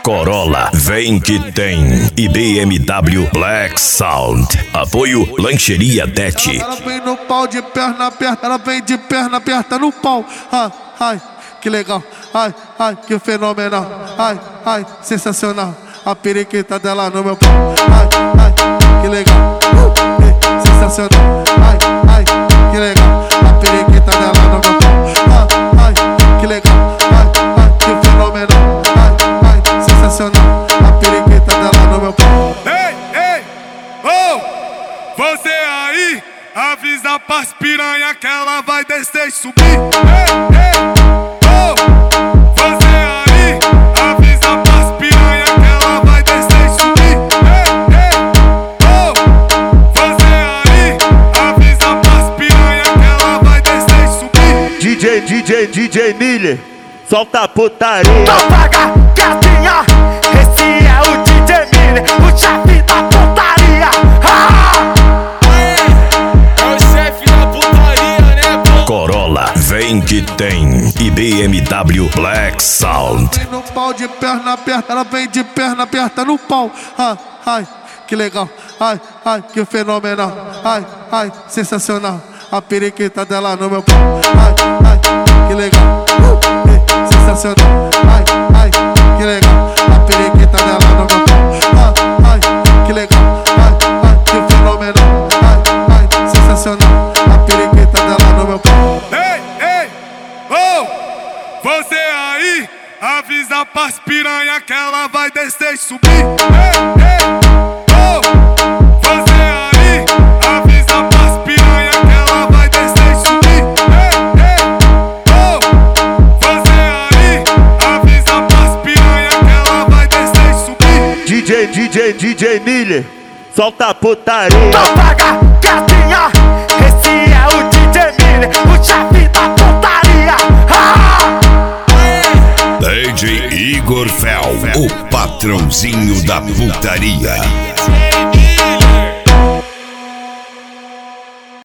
Corolla, vem que tem. E BMW Black Sound. Apoio Lancheria Det. Ela vem no pau de perna aberta, ela vem de perna aberta no pau. Ai, ai, que legal. Ai, ai, que fenomenal. Ai, ai, sensacional. A periquita dela no meu pau. Ai, ai, que legal. Sensacional. Ai, ai, que legal. A periquita dela no meu pau. Ai, ai, que legal. Ai, ai, que fenomenal. Ai, ai, sensacional. A periquita dela no meu pau. Ei, ei, oh, você aí, avisa pras piranha que ela vai descer e subir. Ei, ei, oh, você aí, avisa pras piranha que ela vai descer e subir. Ei, ei, oh, você aí, avisa pras piranha que ela vai descer e subir. DJ Miller, solta a putaria. Então paga, gatinha, esse é o DJ Miller, o chefe da putaria. É o chefe da putaria, né, pô? Corolla, vem que tem. E BMW Black Sound. Vem no pau de perna aberta, ela vem de perna aberta no pau. Ai, ai, que legal. Ai, ai, que fenomenal. Ai, ai, sensacional. A periquita dela no meu pau. Ai, ai, que legal. Sensacional. Ai, ai, que legal. A periquita dela no meu pau. Ai, ai, que legal. Ai, ai, que fenomenal. Ai, ai, sensacional. A periquita dela no meu pau. Ei, ei, oh, você aí, avisa pras piranha que ela vai descer e subir. Ei, ei, oh, você aí, avisa pras piranha que ela vai descer e subir. Ei, ei, oh, você aí, avisa pras piranha que ela vai descer e subir. DJ Miller, solta a putaria. Então paga, gatinha, esse é o DJ Miller, o chefe da putaria. DJ Igor Fel, o patrãozinho da putaria.